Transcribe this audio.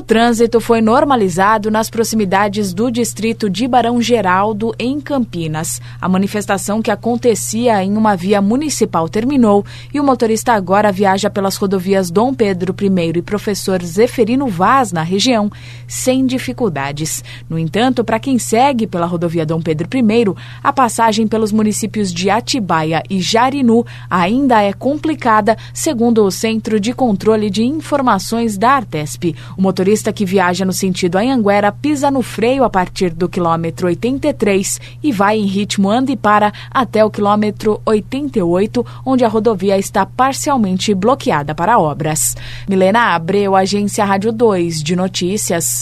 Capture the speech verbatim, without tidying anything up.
O trânsito foi normalizado nas proximidades do distrito de Barão Geraldo, em Campinas. A manifestação que acontecia em uma via municipal terminou e o motorista agora viaja pelas rodovias Dom Pedro I e Professor Zeferino Vaz, na região, sem dificuldades. No entanto, para quem segue pela rodovia Dom Pedro I, a passagem pelos municípios de Atibaia e Jarinu ainda é complicada, segundo o Centro de Controle de Informações da Artesp. O motorista motorista que viaja no sentido Anhanguera pisa no freio a partir do quilômetro oitenta e três e vai em ritmo anda e para até o quilômetro oitenta e oito, onde a rodovia está parcialmente bloqueada para obras. Milena Abreu, Agência Rádio dois de Notícias.